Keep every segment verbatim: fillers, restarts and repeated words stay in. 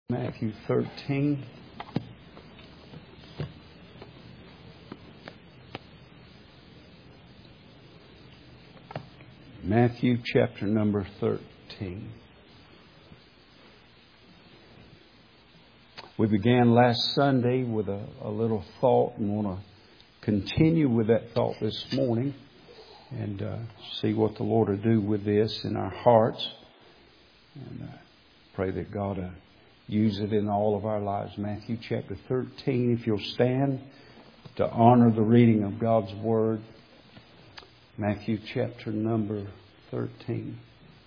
Matthew thirteen. Matthew chapter number thirteen. We began last Sunday with a, a little thought and want to continue with that thought this morning and uh, see what the Lord will do with this in our hearts. And uh, pray that God will use it in all of our lives. Matthew chapter thirteen, if you'll stand to honor the reading of God's Word. Matthew chapter number thirteen.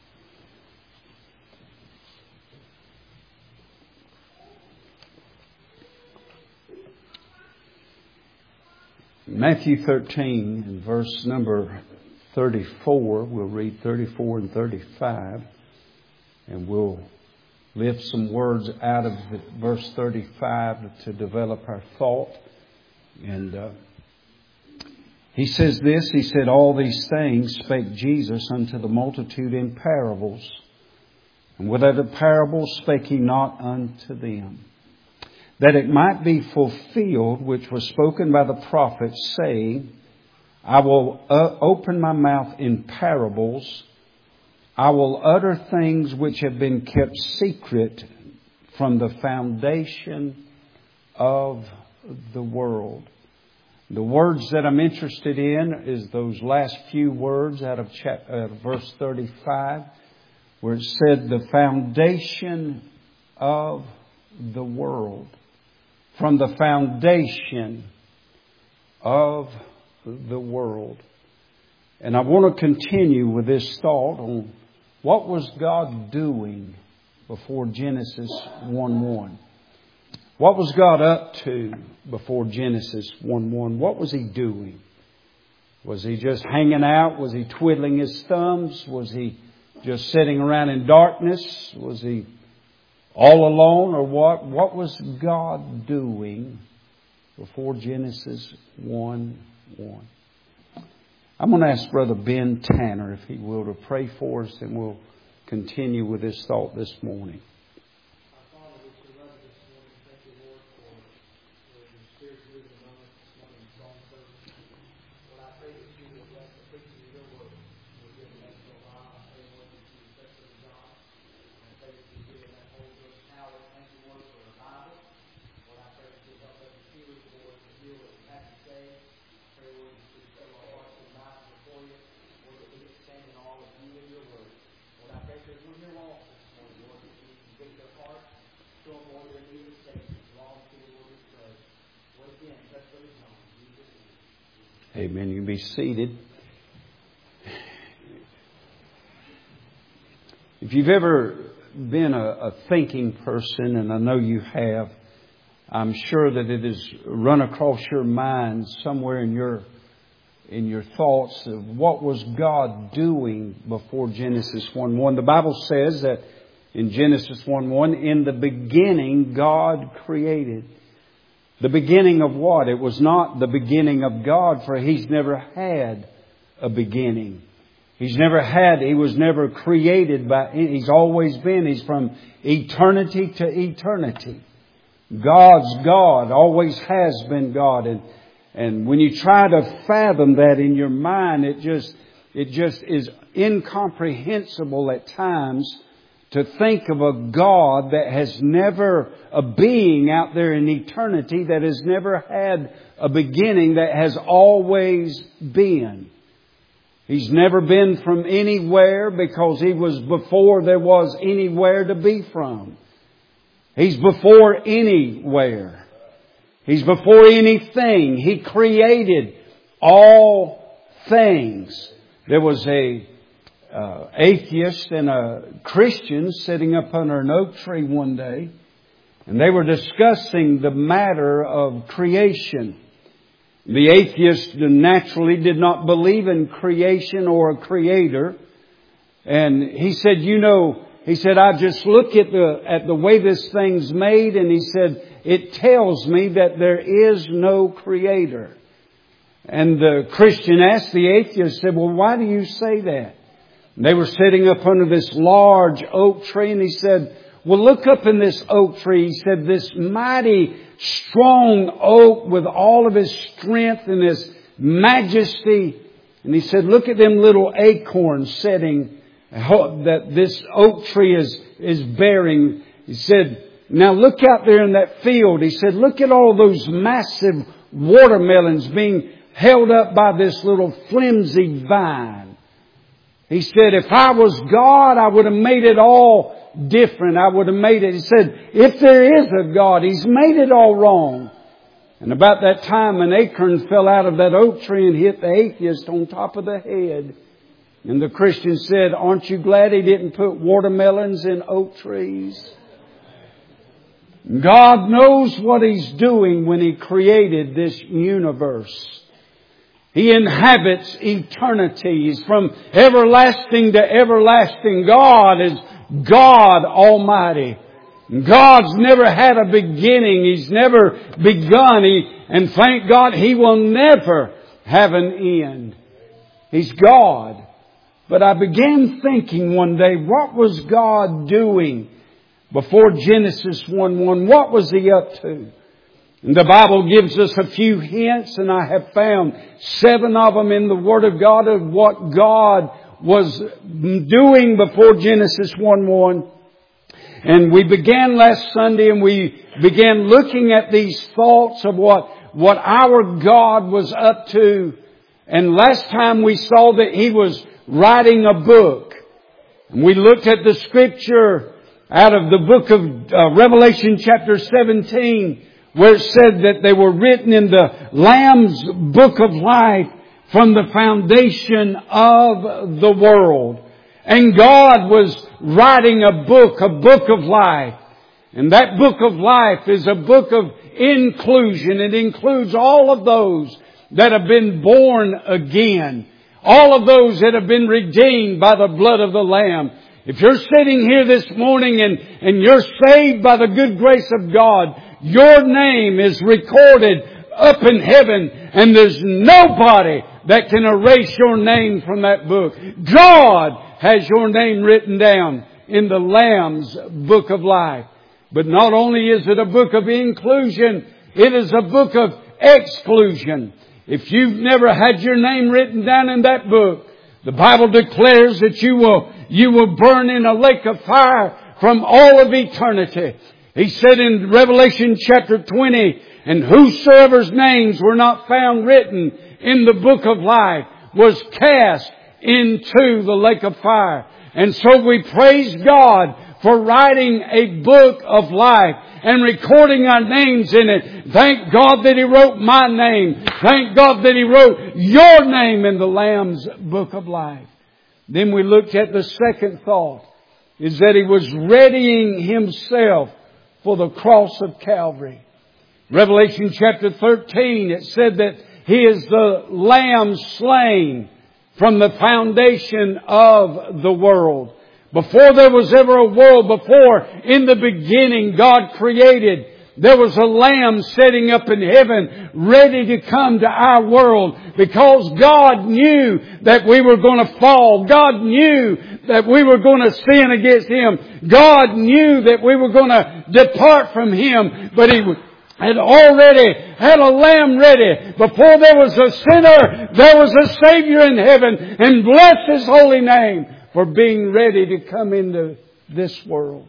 Matthew thirteen and verse number thirty-four. We'll read thirty-four and thirty-five. And we'll lift some words out of the verse thirty-five to develop our thought. And uh, he says this, he said, "All these things spake Jesus unto the multitude in parables. And with other parables spake he not unto them, that it might be fulfilled which was spoken by the prophet, saying, I will uh, open my mouth in parables. I will utter things which have been kept secret from the foundation of the world." The words that I'm interested in is those last few words out of chapter, uh, verse thirty-five, where it said, the foundation of the world. From the foundation of the world. And I want to continue with this thought on what was God doing before Genesis one one. What was God up to before Genesis one one? What was He doing? Was He just hanging out? Was He twiddling His thumbs? Was He just sitting around in darkness? Was He all alone or what? What was God doing before Genesis one one? I'm going to ask Brother Ben Tanner, if he will, to pray for us, and we'll continue with this thought this morning. Amen. You can be seated. If you've ever been a, a thinking person, and I know you have, I'm sure that it has run across your mind somewhere in your in your thoughts of what was God doing before Genesis one one. The Bible says that in Genesis one one, in the beginning God created. The beginning of what? It was not the beginning of God, for He's never had a beginning. He's never had, He was never created by, He's always been. He's from eternity to eternity. God's God, always has been God. And, and when you try to fathom that in your mind, it just, it just is incomprehensible at times to think of a God that has never, a being out there in eternity that has never had a beginning, that has always been. He's never been from anywhere because He was before there was anywhere to be from. He's before anywhere. He's before anything. He created all things. There was a Uh, atheist and a Christian sitting up under an oak tree one day, and they were discussing the matter of creation. The atheist naturally did not believe in creation or a creator, and he said, you know, he said, I just look at the at the way this thing's made, and he said, it tells me that there is no creator. And the Christian asked the atheist, said, well, why do you say that? They were sitting up under this large oak tree, and he said, well, look up in this oak tree. He said, this mighty, strong oak with all of his strength and his majesty. And he said, look at them little acorns setting that this oak tree is, is bearing. He said, now look out there in that field. He said, look at all those massive watermelons being held up by this little flimsy vine. He said, if I was God, I would have made it all different. I would have made it. He said, if there is a God, He's made it all wrong. And about that time, an acorn fell out of that oak tree and hit the atheist on top of the head. And the Christian said, aren't you glad He didn't put watermelons in oak trees? God knows what He's doing when He created this universe. He inhabits eternity. He's from everlasting to everlasting. God is God Almighty. God's never had a beginning. He's never begun. He, and thank God He will never have an end. He's God. But I began thinking one day, what was God doing before Genesis one one? What was He up to? And the Bible gives us a few hints, and I have found seven of them in the Word of God of what God was doing before Genesis one one. And we began last Sunday and we began looking at these thoughts of what, what our God was up to. And last time we saw that He was writing a book. And we looked at the scripture out of the book of uh, Revelation chapter seventeen, where it said that they were written in the Lamb's book of life from the foundation of the world. And God was writing a book, a book of life. And that book of life is a book of inclusion. It includes all of those that have been born again. All of those that have been redeemed by the blood of the Lamb. If you're sitting here this morning and, and you're saved by the good grace of God, your name is recorded up in heaven, and there's nobody that can erase your name from that book. God has your name written down in the Lamb's book of life. But not only is it a book of inclusion, it is a book of exclusion. If you've never had your name written down in that book, the Bible declares that you will, you will burn in a lake of fire from all of eternity. He said in Revelation chapter twenty, and whosoever's names were not found written in the book of life was cast into the lake of fire. And so we praise God for writing a book of life and recording our names in it. Thank God that He wrote my name. Thank God that He wrote your name in the Lamb's book of life. Then we looked at the second thought, is that He was readying Himself for the cross of Calvary. Revelation chapter thirteen, it said that He is the Lamb slain from the foundation of the world. Before there was ever a world, before in the beginning God created, there was a Lamb sitting up in heaven ready to come to our world because God knew that we were going to fall. God knew that we were going to sin against Him. God knew that we were going to depart from Him, but He had already had a Lamb ready. Before there was a sinner, there was a Savior in heaven, and bless His holy name for being ready to come into this world.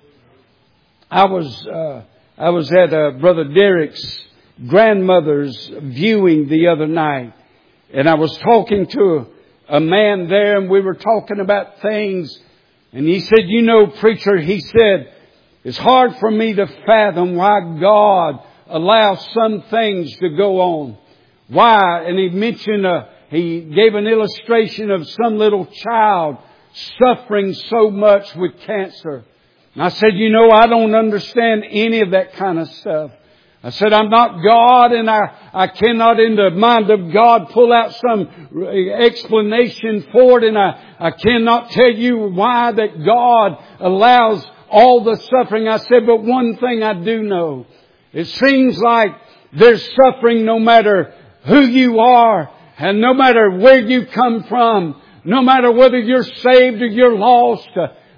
I was uh, I was at uh, Brother Derek's grandmother's viewing the other night, and I was talking to a, a man there, and we were talking about things, and he said, "You know, preacher," he said, "it's hard for me to fathom why God allows some things to go on. Why?" And he mentioned a, he gave an illustration of some little child suffering so much with cancer. And I said, you know, I don't understand any of that kind of stuff. I said, I'm not God, and I, I cannot in the mind of God pull out some explanation for it, and I, I cannot tell you why that God allows all the suffering. I said, but one thing I do know. It seems like there's suffering no matter who you are and no matter where you come from. No matter whether you're saved or you're lost,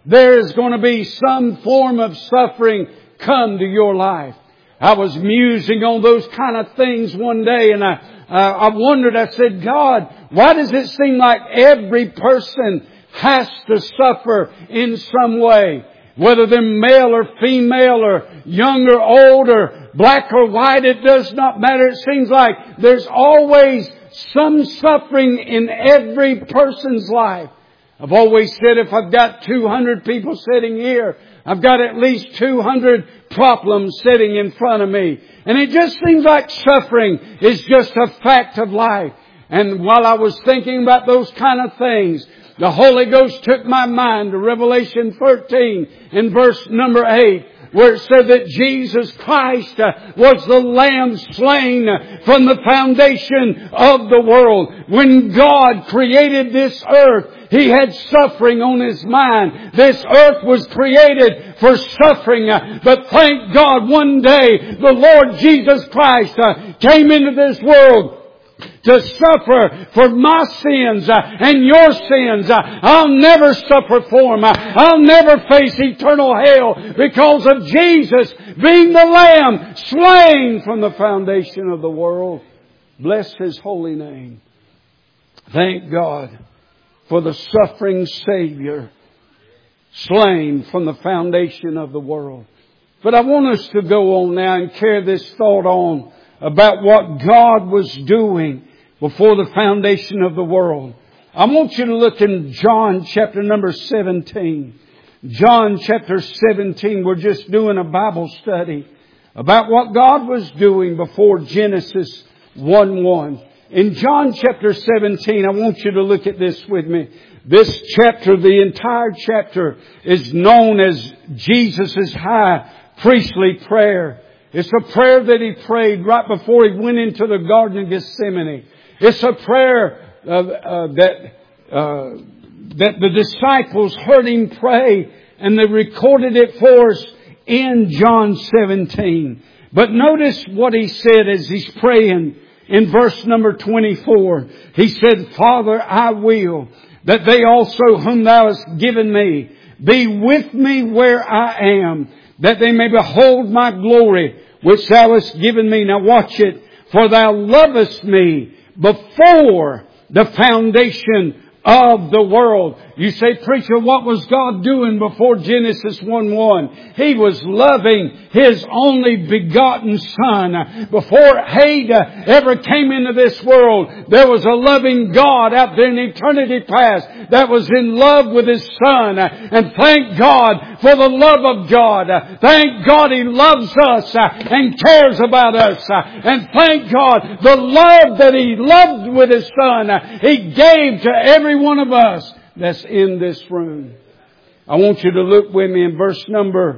there is going to be some form of suffering come to your life. I was musing on those kind of things one day, and I, uh, I wondered, I said, God, why does it seem like every person has to suffer in some way? Whether they're male or female or young or old or black or white, it does not matter. It seems like there's always some suffering in every person's life. I've always said if I've got two hundred people sitting here, I've got at least two hundred problems sitting in front of me. And it just seems like suffering is just a fact of life. And while I was thinking about those kind of things, the Holy Ghost took my mind to Revelation thirteen in verse number eight, where it said that Jesus Christ was the Lamb slain from the foundation of the world. When God created this earth, He had suffering on His mind. This earth was created for suffering. But thank God one day the Lord Jesus Christ came into this world to suffer for my sins uh, and your sins. Uh, I'll never suffer for them. Uh, I'll never face eternal hell because of Jesus being the Lamb slain from the foundation of the world. Bless His holy name. Thank God for the suffering Savior slain from the foundation of the world. But I want us to go on now and carry this thought on about what God was doing before the foundation of the world. I want you to look in John chapter number seventeen. John chapter seventeen, we're just doing a Bible study about what God was doing before Genesis one one. In John chapter seventeen, I want you to look at this with me. This chapter, the entire chapter, is known as Jesus' high priestly prayer. It's a prayer that He prayed right before He went into the Garden of Gethsemane. It's a prayer uh, uh, that uh, that the disciples heard Him pray, and they recorded it for us in John seventeen. But notice what He said as He's praying in verse number twenty-four. He said, Father, I will that they also whom Thou hast given me be with me where I am, that they may behold my glory, which Thou hast given me. Now watch it. For Thou lovest me before the foundation of the world. You say, preacher, what was God doing before Genesis one one? He was loving His only begotten Son. Before Ada ever came into this world, there was a loving God out there in eternity past that was in love with His Son. And thank God for the love of God. Thank God He loves us and cares about us. And thank God the love that He loved with His Son, He gave to every one of us that's in this room. I want you to look with me in verse number,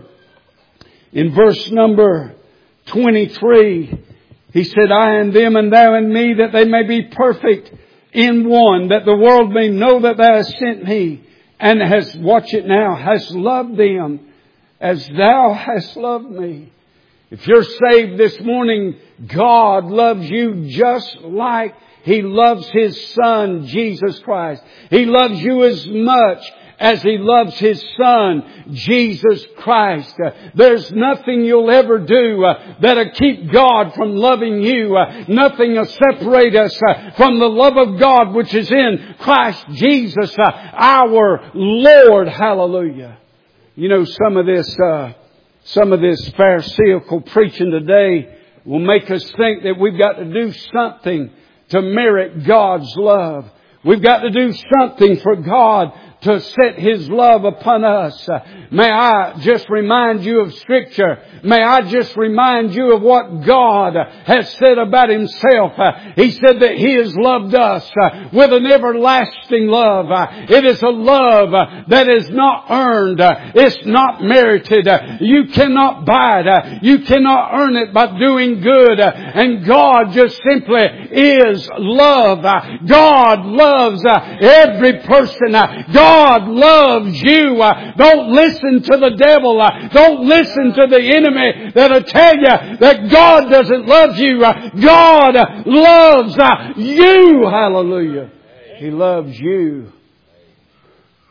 in verse number twenty-three. He said, I and them and Thou and me, that they may be perfect in one, that the world may know that Thou hast sent me, and has, watch it now, hast loved them as Thou hast loved me. If you're saved this morning, God loves you just like He loves His Son, Jesus Christ. He loves you as much as He loves His Son, Jesus Christ. Uh, there's nothing you'll ever do uh, that'll keep God from loving you. Uh, nothing will separate us uh, from the love of God which is in Christ Jesus, uh, our Lord. Hallelujah. You know, some of this, uh, some of this Pharisaical preaching today will make us think that we've got to do something to merit God's love. We've got to do something for God to set His love upon us. Uh, may I just remind you of Scripture. May I just remind you of what God has said about Himself. Uh, he said that He has loved us uh, with an everlasting love. Uh, it is a love uh, that is not earned. Uh, it's not merited. Uh, you cannot buy it. Uh, you cannot earn it by doing good. Uh, and God just simply is love. Uh, God loves uh, every person. Uh, God God loves you. Uh, don't listen to the devil. Uh, don't listen to the enemy that'll tell you that God doesn't love you. Uh, God uh, loves uh, you. Hallelujah. He loves you.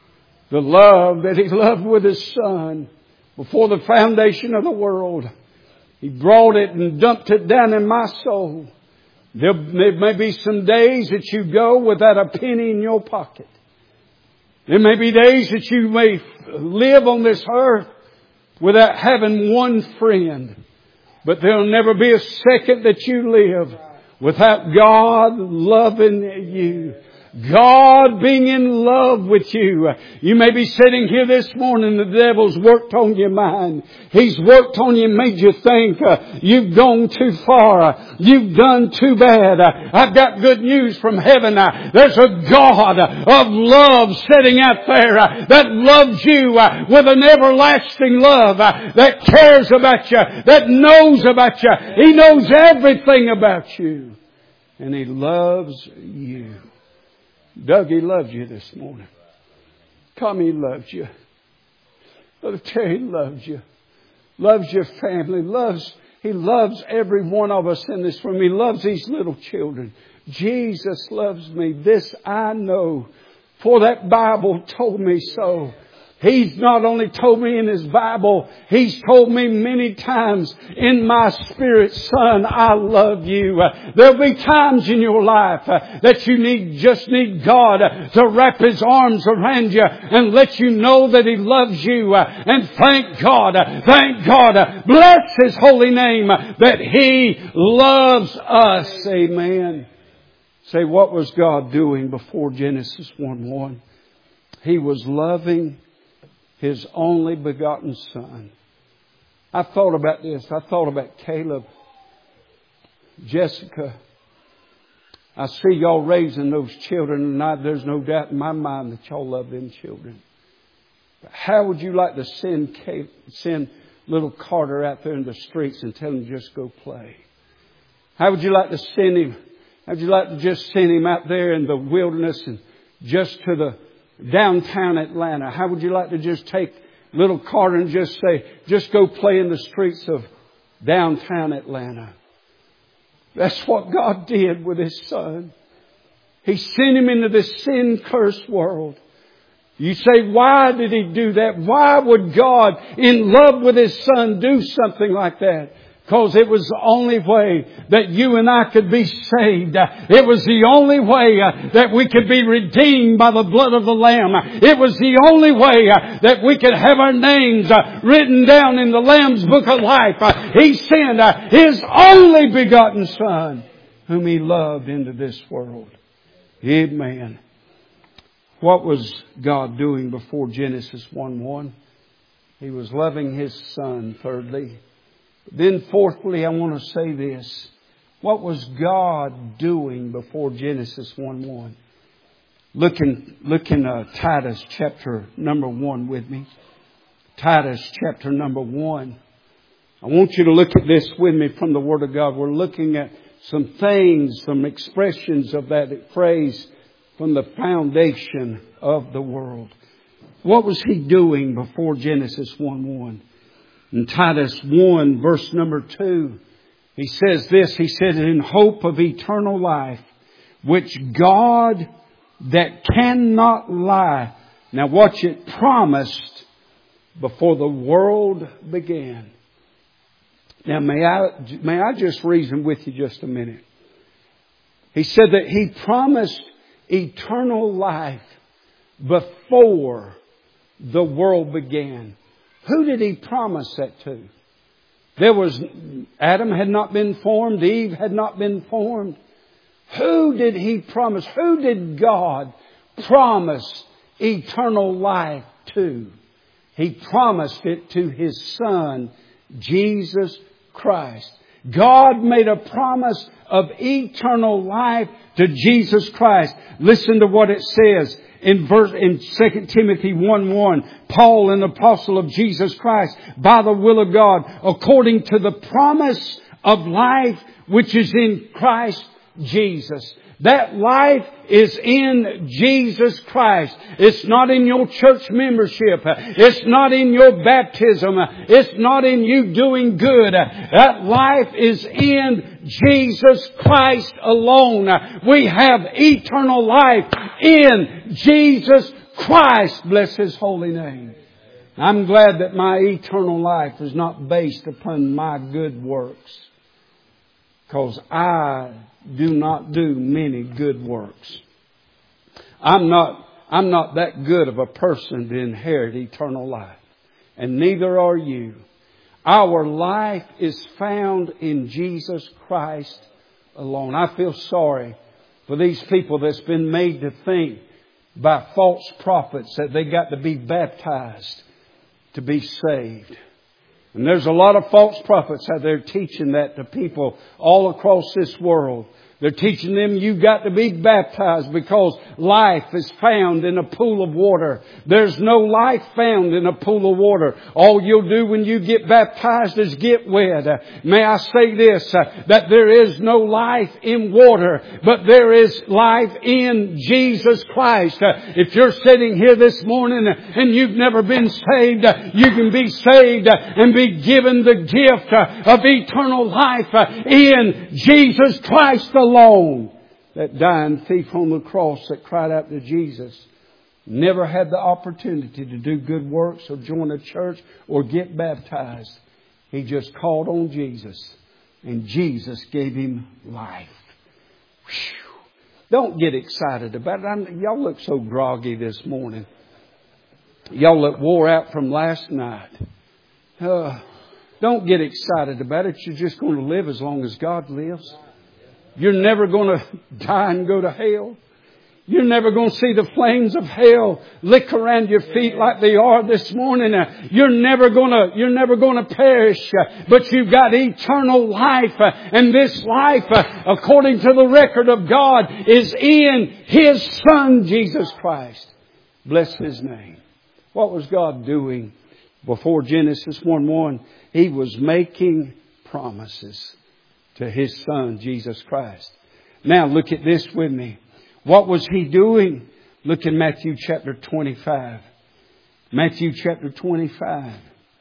The love that He loved with His Son before the foundation of the world. He brought it and dumped it down in my soul. There may be some days that you go without a penny in your pocket. There may be days that you may live on this earth without having one friend. But there'll never be a second that you live without God loving you. God being in love with you. You may be sitting here this morning, the devil's worked on your mind. He's worked on you, made you think uh, you've gone too far. You've done too bad. Uh, I've got good news from heaven. Uh, there's a God of love sitting out there uh, that loves you uh, with an everlasting love, uh, that cares about you, that knows about you. He knows everything about you. And He loves you. Doug, He loves you this morning. Tommy loves you. Brother Terry loves you. Loves your family. Loves, He loves every one of us in this room. He loves these little children. Jesus loves me. This I know. For that Bible told me so. He's not only told me in His Bible, He's told me many times in my spirit, son, I love you. Uh, there'll be times in your life uh, that you need, just need God uh, to wrap His arms around you and let you know that He loves you. Uh, and thank God, uh, thank God, uh, bless His holy name uh, that He loves us. Amen. Say, what was God doing before Genesis one one? He was loving His only begotten Son. I thought about this. I thought about Caleb, Jessica. I see y'all raising those children, and I, there's no doubt in my mind that y'all love them children. But how would you like to send Caleb, send little Carter out there in the streets and tell him just go play? How would you like to send him? How would you like to just send him out there in the wilderness and just to the downtown Atlanta? How would you like to just take little Carter and just say, just go play in the streets of downtown Atlanta? That's what God did with His Son. He sent Him into this sin-cursed world. You say, why did He do that? Why would God, in love with His Son, do something like that? Because it was the only way that you and I could be saved. It was the only way that we could be redeemed by the blood of the Lamb. It was the only way that we could have our names written down in the Lamb's Book of Life. He sent His only begotten Son, whom He loved, into this world. Amen. What was God doing before Genesis one one? He was loving His Son, thirdly. Then fourthly, I want to say this. What was God doing before Genesis one one? Look in, look in uh, Titus chapter number one with me. Titus chapter number one. I want you to look at this with me from the Word of God. We're looking at some things, some expressions of that phrase from the foundation of the world. What was He doing before Genesis one one? In Titus one, verse number two, he says this. He said, in hope of eternal life, which God that cannot lie. Now watch it, promised before the world began. Now may I, may I just reason with you just a minute. He said that He promised eternal life before the world began. Who did He promise that to? There was, Adam had not been formed. Eve had not been formed. Who did He promise? Who did God promise eternal life to? He promised it to His Son, Jesus Christ. God made a promise of eternal life to Jesus Christ. Listen to what it says in verse in Second Timothy one one. Paul, an apostle of Jesus Christ, by the will of God, according to the promise of life which is in Christ Jesus. That life is in Jesus Christ. It's not in your church membership. It's not in your baptism. It's not in you doing good. That life is in Jesus Christ alone. We have eternal life in Jesus Christ. Bless His holy name. I'm glad that my eternal life is not based upon my good works, because I do not do many good works. I'm not, I'm not that good of a person to inherit eternal life. And neither are you. Our life is found in Jesus Christ alone. I feel sorry for these people that's been made to think by false prophets that they got to be baptized to be saved. And there's a lot of false prophets out there teaching that to people all across this world. They're teaching them you've got to be baptized because life is found in a pool of water. There's no life found in a pool of water. All you'll do when you get baptized is get wet. Uh, may I say this, uh, that there is no life in water, but there is life in Jesus Christ. Uh, if you're sitting here this morning and you've never been saved, uh, you can be saved uh, and be given the gift uh, of eternal life uh, in Jesus Christ alone. That dying thief on the cross that cried out to Jesus never had the opportunity to do good works or join a church or get baptized. He just called on Jesus, and Jesus gave him life. Whew. Don't get excited about it. I'm, y'all look so groggy this morning. Y'all look wore out from last night. Uh, don't get excited about it. You're just going to live as long as God lives. You're never going to die and go to hell. You're never going to see the flames of hell lick around your feet like they are this morning. You're never going to, you're never going to perish, but you've got eternal life. And this life, according to the record of God, is in His Son, Jesus Christ. Bless His name. What was God doing before Genesis one one? He was making promises to His Son, Jesus Christ. Now look at this with me. What was He doing? Look in Matthew chapter twenty-five. Matthew chapter twenty-five.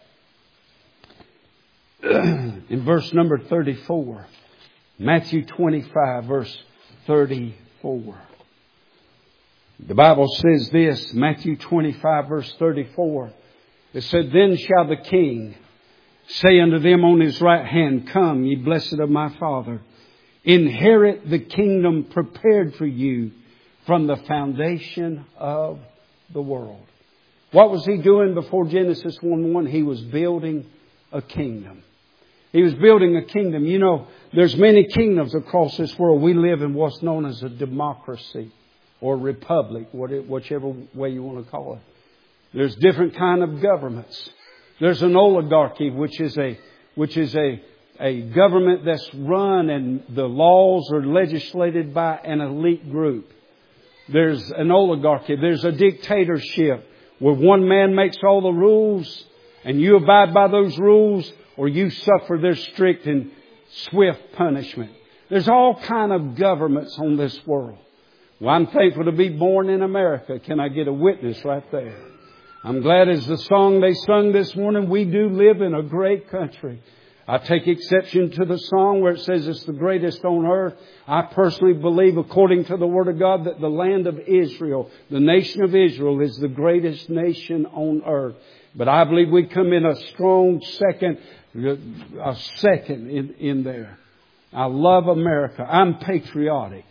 In verse number thirty-four. Matthew twenty-five, verse thirty-four. The Bible says this, Matthew twenty-five, verse thirty-four. It said, "Then shall the King say unto them on His right hand, Come, ye blessed of my Father, inherit the kingdom prepared for you from the foundation of the world." What was He doing before Genesis one one? He was building a kingdom. He was building a kingdom. You know, there's many kingdoms across this world. We live in what's known as a democracy or republic, whichever way you want to call it. There's different kind of governments. There's an oligarchy, which is a which is a a government that's run and the laws are legislated by an elite group. There's an oligarchy. There's a dictatorship where one man makes all the rules and you abide by those rules or you suffer their strict and swift punishment. There's all kind of governments on this world. Well, I'm thankful to be born in America. Can I get a witness right there? I'm glad as the song they sung this morning, we do live in a great country. I take exception to the song where it says it's the greatest on earth. I personally believe, according to the Word of God, that the land of Israel, the nation of Israel, is the greatest nation on earth. But I believe we come in a strong second, a second in, in there. I love America. I'm patriotic.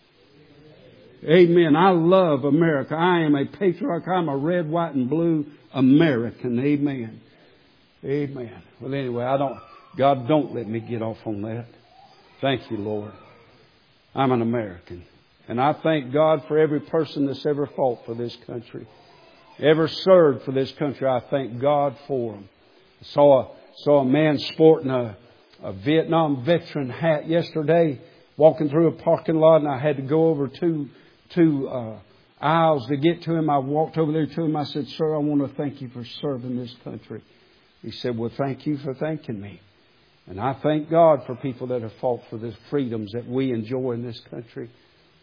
Amen. I love America. I am a patriarch. I'm a red, white, and blue American. Amen. Amen. Well, anyway, I don't, God, don't let me get off on that. Thank you, Lord. I'm an American. And I thank God for every person that's ever fought for this country, ever served for this country. I thank God for them. I saw a, saw a man sporting a, a Vietnam veteran hat yesterday, walking through a parking lot, and I had to go over two two uh, aisles to get to him. I walked over there to him. I said, "Sir, I want to thank you for serving this country." He said, "Well, thank you for thanking me." And I thank God for people that have fought for the freedoms that we enjoy in this country.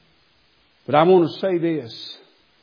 But I want to say this.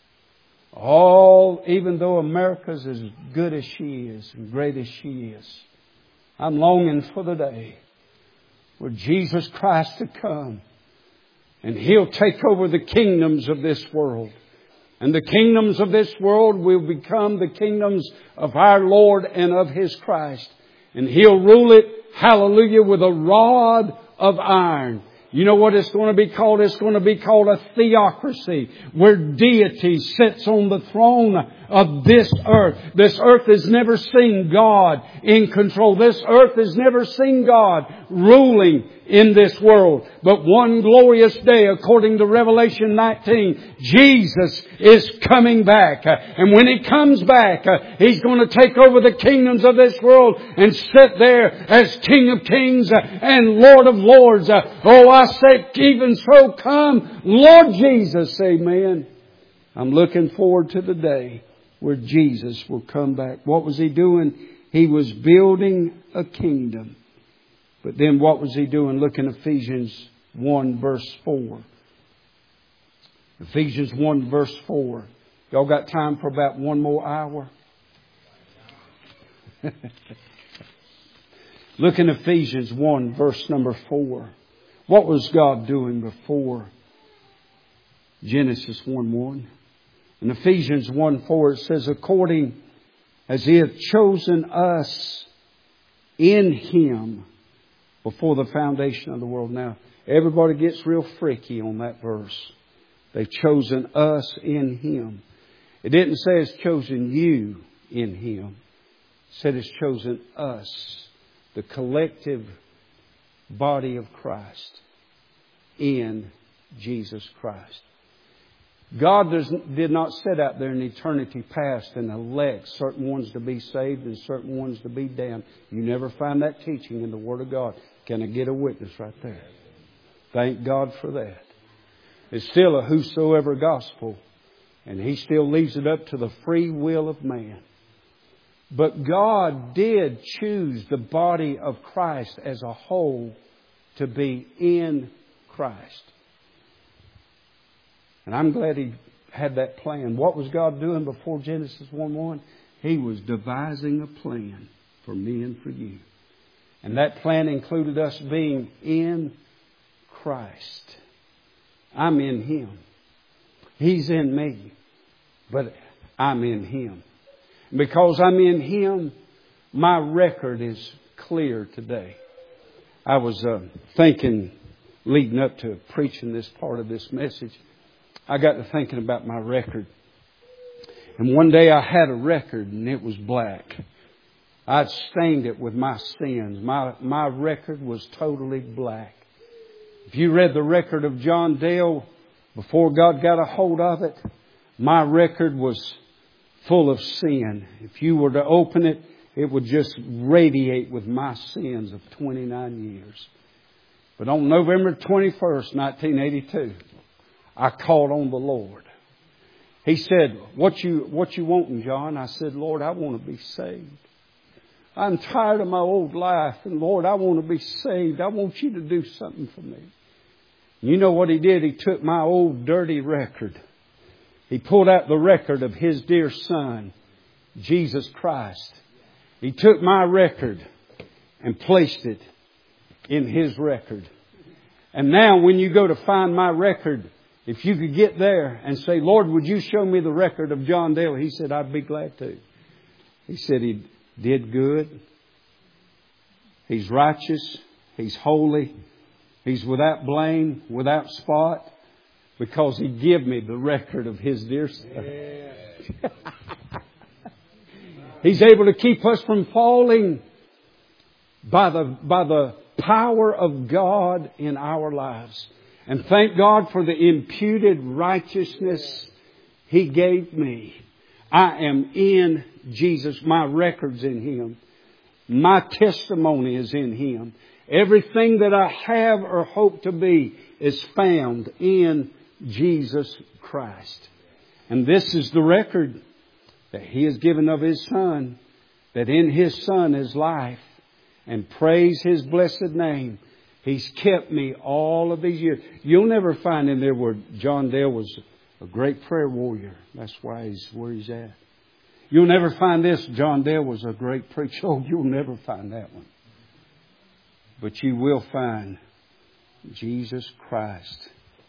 All, even though America's as good as she is and great as she is, I'm longing for the day where Jesus Christ to come and He'll take over the kingdoms of this world. And the kingdoms of this world will become the kingdoms of our Lord and of His Christ. And He'll rule it, hallelujah, with a rod of iron. You know what it's going to be called? It's going to be called a theocracy, where deity sits on the throne of this earth. This earth has never seen God in control. This earth has never seen God ruling in this world. But one glorious day, according to Revelation nineteen, Jesus is coming back. And when He comes back, He's going to take over the kingdoms of this world and sit there as King of Kings and Lord of Lords. Oh, I say, even so, come, Lord Jesus. Amen. I'm looking forward to the day where Jesus will come back. What was He doing? He was building a kingdom. But then what was He doing? Look in Ephesians one verse four. Ephesians one verse four. Y'all got time for about one more hour? Look in Ephesians one verse number four. What was God doing before Genesis one one? In Ephesians one four it says, according as He hath chosen us in Him before the foundation of the world. Now, everybody gets real freaky on that verse. They've chosen us in Him. It didn't say it's chosen you in Him. It said it's chosen us, the collective body of Christ, in Jesus Christ. God does, did not sit out there in eternity past and elect certain ones to be saved and certain ones to be damned. You never find that teaching in the Word of God. Can I get a witness right there? Thank God for that. It's still a whosoever gospel. And He still leaves it up to the free will of man. But God did choose the body of Christ as a whole to be in Christ. And I'm glad He had that plan. What was God doing before Genesis one one? He was devising a plan for me and for you. And that plan included us being in Christ. I'm in Him. He's in me. But I'm in Him. Because I'm in Him, my record is clear today. I was uh, thinking, leading up to preaching this part of this message, I got to thinking about my record. And one day I had a record and it was black. I'd stained it with my sins. My, my record was totally black. If you read the record of John Dale before God got a hold of it, my record was full of sin. If you were to open it, it would just radiate with my sins of twenty-nine years. But on November twenty-first, nineteen eighty-two, I called on the Lord. He said, what you, what you wanting, John? I said, Lord, I want to be saved. I'm tired of my old life. And Lord, I want to be saved. I want you to do something for me. You know what He did? He took my old dirty record. He pulled out the record of His dear Son, Jesus Christ. He took my record and placed it in His record. And now when you go to find my record, if you could get there and say, Lord, would you show me the record of John Dale? He said, I'd be glad to. He said He did good. He's righteous. He's holy. He's without blame, without spot. Because He gave me the record of His dear Son. Yeah. He's able to keep us from falling by the, by the power of God in our lives. And thank God for the imputed righteousness He gave me. I am in Jesus. My record's in Him. My testimony is in Him. Everything that I have or hope to be is found in Jesus Christ. And this is the record that He has given of His Son, that in His Son is life. And praise His blessed name. He's kept me all of these years. You'll never find in there where John Dale was a great prayer warrior. That's why he's where he's at. You'll never find this. John Dale was a great preacher. Oh, you'll never find that one. But you will find Jesus Christ,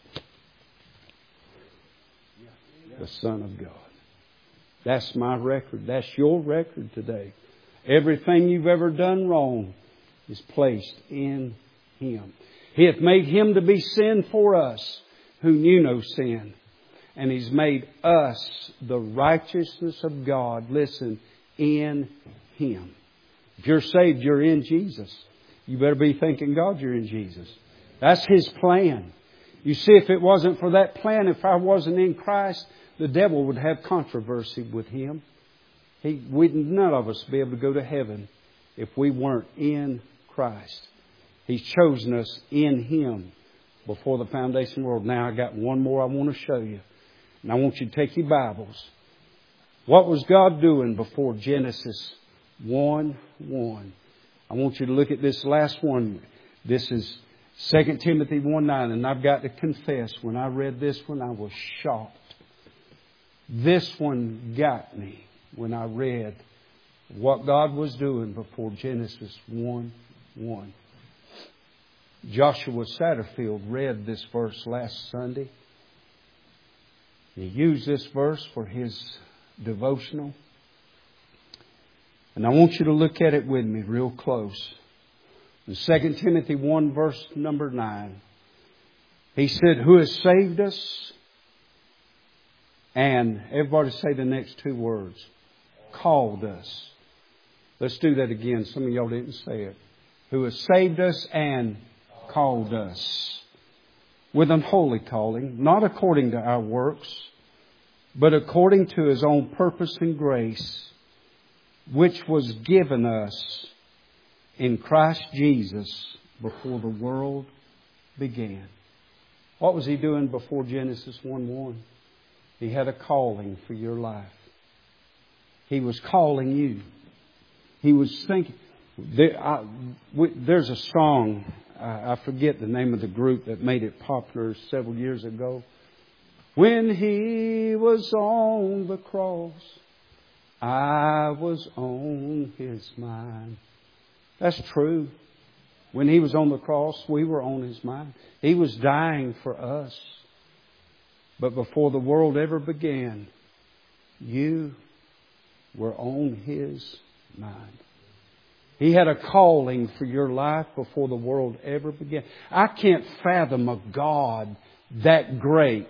the Son of God. That's my record. That's your record today. Everything you've ever done wrong is placed in Him. He hath made Him to be sin for us, who knew no sin. And He's made us the righteousness of God. Listen, in Him. If you're saved, you're in Jesus. You better be thanking God you're in Jesus. That's His plan. You see, if it wasn't for that plan, if I wasn't in Christ, the devil would have controversy with Him. He, we'd none of us be able to go to heaven if we weren't in Christ. He's chosen us in Him before the foundation of the world. Now I got one more I want to show you. And I want you to take your Bibles. What was God doing before Genesis one one? I want you to look at this last one. This is Second Timothy one nine. And I've got to confess, when I read this one, I was shocked. This one got me when I read what God was doing before Genesis one one. Joshua Satterfield read this verse last Sunday. He used this verse for his devotional. And I want you to look at it with me real close. In Second Timothy one verse number nine, he said, who has saved us? And everybody say the next two words. Called us. Let's do that again. Some of y'all didn't say it. Who has saved us and called us with an holy calling, not according to our works, but according to His own purpose and grace, which was given us in Christ Jesus before the world began. What was He doing before Genesis one one? He had a calling for your life. He was calling you. He was thinking. There, I, we, there's a song, I, I forget the name of the group that made it popular several years ago. When He was on the cross, I was on His mind. That's true. When He was on the cross, we were on His mind. He was dying for us. But before the world ever began, you were on His mind. He had a calling for your life before the world ever began. I can't fathom a God that great,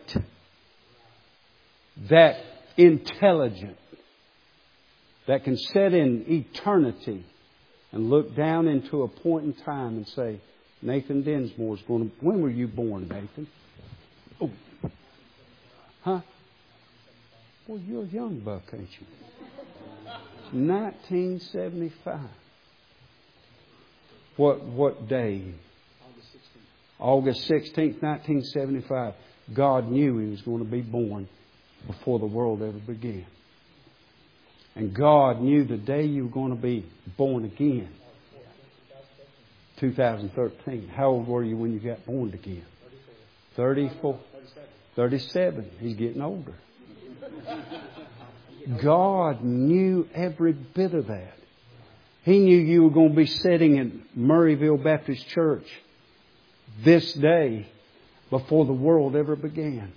that intelligent, that can sit in eternity and look down into a point in time and say, Nathan Dinsmore is going to... When were you born, Nathan? Oh. Huh? Well, you're a young buck, ain't you? nineteen seventy-five. What what day? August sixteenth. August sixteenth, nineteen seventy-five. God knew He was going to be born before the world ever began. And God knew the day you were going to be born again. two thousand thirteen. How old were you when you got born again? thirty-four. thirty-seven. He's getting older. God knew every bit of that. He knew you were going to be sitting in Murrayville Baptist Church this day before the world ever began.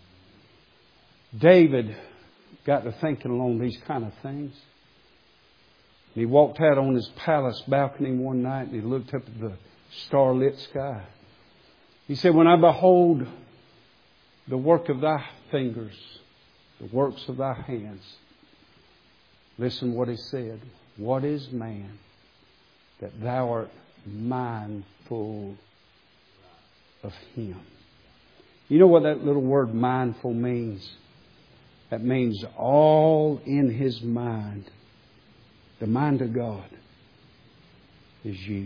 David got to thinking along these kind of things. He walked out on his palace balcony one night and he looked up at the starlit sky. He said, when I behold the work of thy fingers, the works of thy hands. Listen what he said. What is man that thou art mindful of him? You know what that little word mindful means? That means all in his mind. The mind of God is you.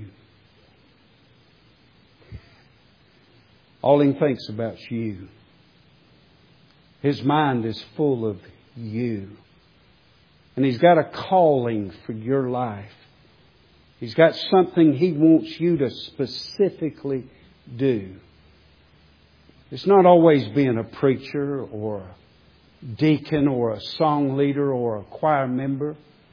All he thinks about is you. His mind is full of you. And He's got a calling for your life. He's got something He wants you to specifically do. It's not always being a preacher or a deacon or a song leader or a choir member.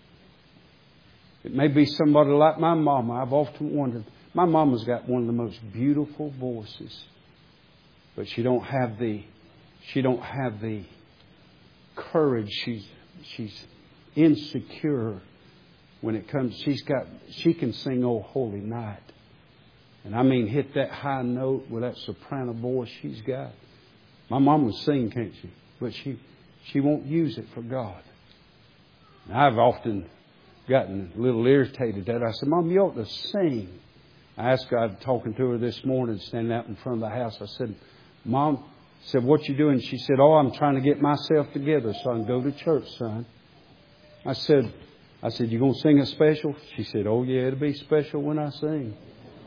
It may be somebody like my mama. I've often wondered. My mama's got one of the most beautiful voices, but she don't have the she don't have the courage. She's she's insecure when it comes. She's got she can sing "Oh Holy Night," and I mean hit that high note with that soprano voice she's got. My mama will sing, can't she? But she she won't use it for God. And I've often gotten a little irritated at that. I said, Mom, you ought to sing. I asked God, talking to her this morning, standing out in front of the house. I said, Mom, I said, what you doing? She said, oh, I'm trying to get myself together so I can go to church, son. I said, I said, you going to sing a special? She said, oh, yeah, it'll be special when I sing.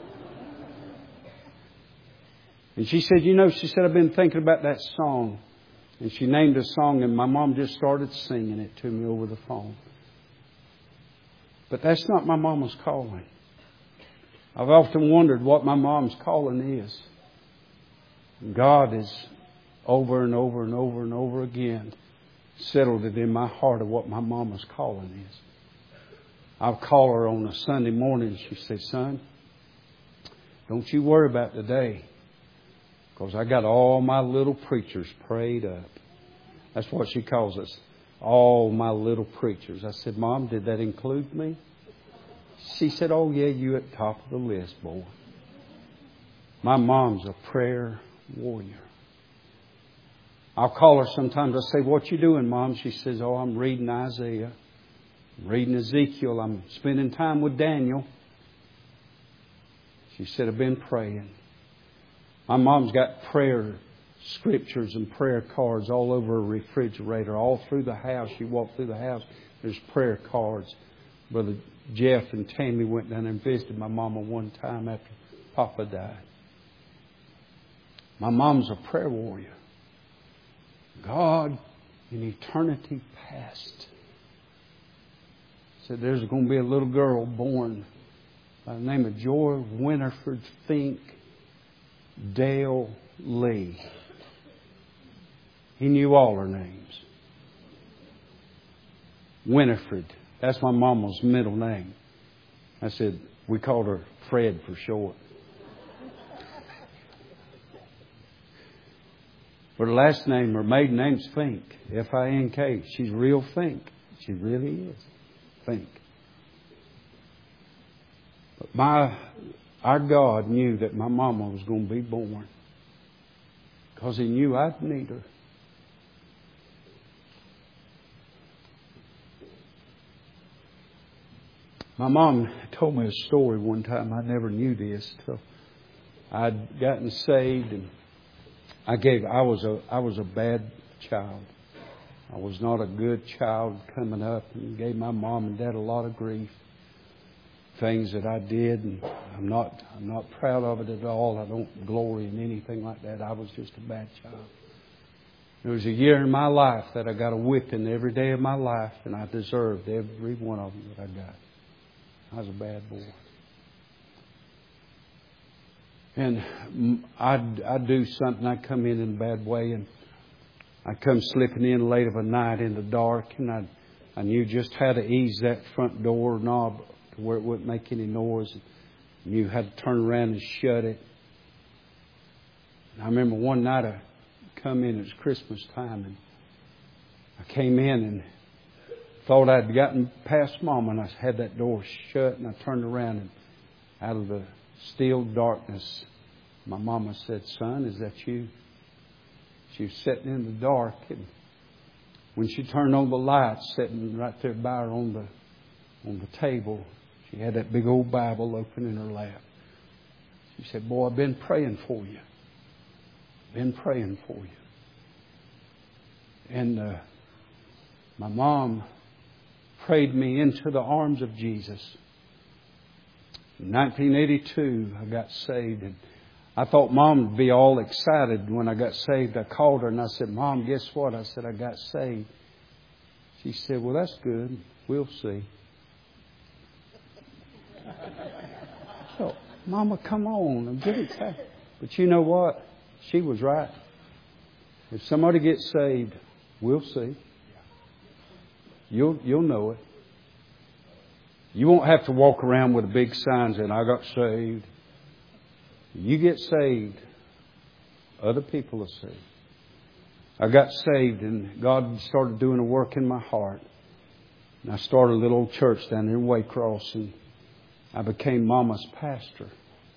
And she said, you know, she said, I've been thinking about that song. And she named a song, and my mom just started singing it to me over the phone. But that's not my mama's calling. I've often wondered what my mom's calling is. God has over and over and over and over again settled it in my heart of what my mama's calling is. I'll call her on a Sunday morning and she says, son, don't you worry about today, because I got all my little preachers prayed up. That's what she calls us. All my little preachers. I said, Mom, did that include me? She said, oh, yeah, you at the top of the list, boy. My mom's a prayer warrior. I'll call her sometimes. I say, what you doing, Mom? She says, oh, I'm reading Isaiah. I'm reading Ezekiel. I'm spending time with Daniel. She said, I've been praying. My mom's got prayer scriptures and prayer cards all over her refrigerator, all through the house. You walk through the house, there's prayer cards. Brother Jeff and Tammy went down and visited my mama one time after Papa died. My mom's a prayer warrior. God, in eternity past, said there's going to be a little girl born by the name of Joy Winifred Fink Dale Lee. He knew all her names. Winifred. That's my mama's middle name. I said, we called her Fred for short. But her last name, her maiden name's Fink. F I N K. She's real Fink. She really is. Fink. But my, our God knew that my mama was going to be born, because He knew I'd need her. My mom told me a story one time. I never knew this till I'd gotten saved, and I gave. I was a. I was a bad child. I was not a good child coming up, and gave my mom and dad a lot of grief. Things that I did, and I'm not. I'm not proud of it at all. I don't glory in anything like that. I was just a bad child. There was a year in my life that I got a whipping every day of my life, and I deserved every one of them that I got. I was a bad boy. And I'd, I'd do something. I'd come in in a bad way, and I'd come slipping in late of a night in the dark, and I I knew just how to ease that front door knob to where it wouldn't make any noise. I knew how to turn around and shut it. And I remember one night I come in, it was Christmas time, and I came in and thought I'd gotten past Mama, and I had that door shut, and I turned around, and out of the still darkness, my mama said, son, is that you? She was sitting in the dark, and when she turned on the light, sitting right there by her on the on the table, she had that big old Bible open in her lap. She said, boy, I've been praying for you. Been praying for you. And uh, my mom prayed me into the arms of Jesus. In nineteen eighty-two, I got saved, and I thought Mom would be all excited when I got saved. I called her and I said, Mom, guess what? I said, I got saved. She said, well, that's good. We'll see. So, Mama, come on, I'm getting excited. But you know what? She was right. If somebody gets saved, we'll see. You'll you'll know it. You won't have to walk around with a big sign saying, I got saved. You get saved, other people are saved. I got saved and God started doing a work in my heart. And I started a little old church down there in Waycross, and I became Mama's pastor.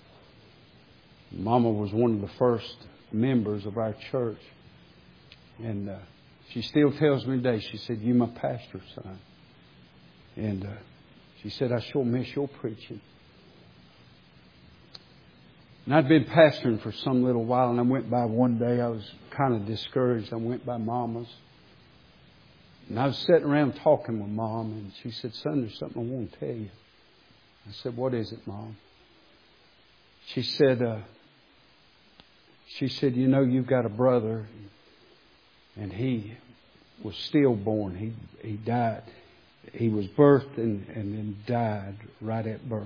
Mama was one of the first members of our church. And uh, she still tells me today, she said, you my pastor, son. And uh, she said, I sure miss your preaching. And I'd been pastoring for some little while, and I went by one day, I was kind of discouraged. I went by Mama's. And I was sitting around talking with Mom, and she said, son, there's something I want to tell you. I said, what is it, Mom? She said, uh, she said, you know, you've got a brother, and he was stillborn. He he died. He was birthed and, and then died right at birth.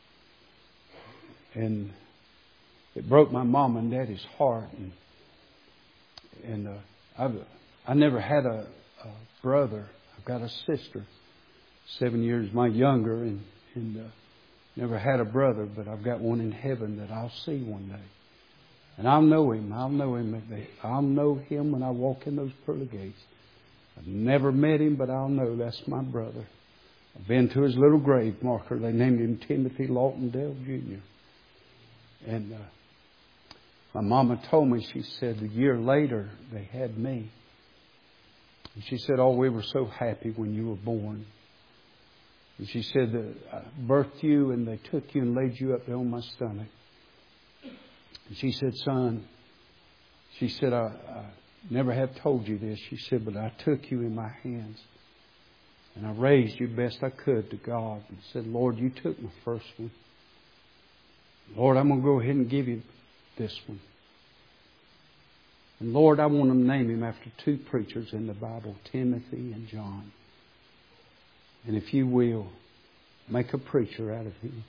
And it broke my mom and daddy's heart. And, and uh, I've, I never had a, a brother. I've got a sister, seven years my younger, and, and uh, never had a brother, but I've got one in heaven that I'll see one day. And I'll know him. I'll know him. I'll know him when I walk in those pearly gates. I've never met him, but I'll know that's my brother. I've been to his little grave marker. They named him Timothy Lawton Dale Junior And uh, my mama told me, she said, a year later, they had me. And she said, oh, we were so happy when you were born. And she said, I birthed you and they took you and laid you up there on my stomach. And she said, son, she said, I, I never have told you this. She said, but I took you in my hands. And I raised you best I could to God. And said, Lord, you took my first one. Lord, I'm going to go ahead and give you this one. And Lord, I want to name him after two preachers in the Bible, Timothy and John. And if you will, make a preacher out of him.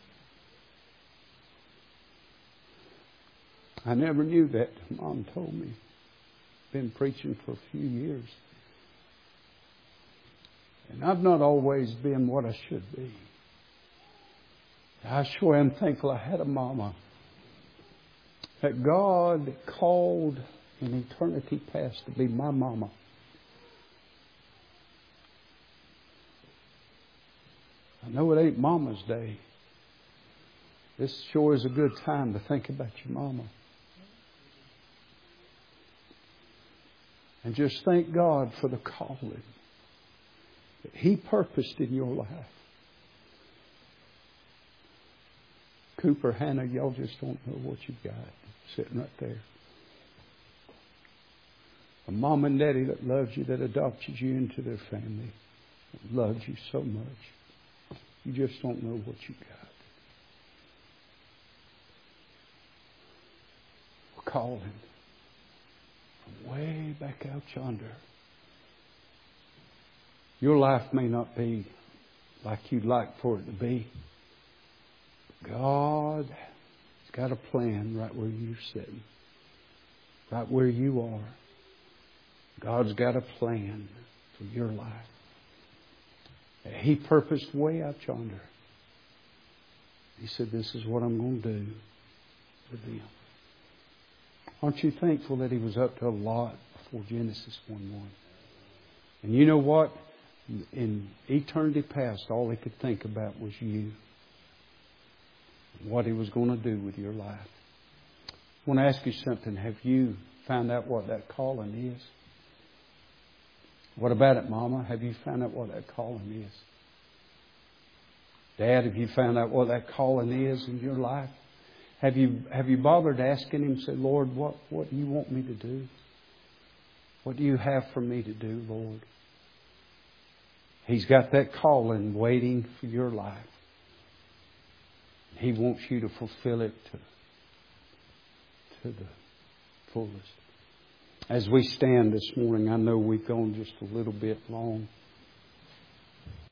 I never knew that. Mom told me. Been preaching for a few years. And I've not always been what I should be. I sure am thankful I had a mama that God called in eternity past to be my mama. I know it ain't Mama's Day. This sure is a good time to think about your mama. And just thank God for the calling that He purposed in your life. Cooper, Hannah, y'all just don't know what you've got sitting right there. A mom and daddy that loves you, that adopted you into their family, that loves you so much. You just don't know what you've got. We're calling from way back out yonder. Your life may not be like you'd like for it to be. God has got a plan right where you're sitting. Right where you are. God's got a plan for your life. He purposed way out yonder. He said, this is what I'm going to do with them. Aren't you thankful that He was up to a lot before Genesis one one? And you know what? In eternity past, all He could think about was you. What He was going to do with your life. I want to ask you something. Have you found out what that calling is? What about it, Mama? Have you found out what that calling is? Dad, have you found out what that calling is in your life? Have you have you bothered asking Him, say, Lord, what, what do you want me to do? What do you have for me to do, Lord? He's got that calling waiting for your life. He wants you to fulfill it to, to the fullest. As we stand this morning, I know we've gone just a little bit long.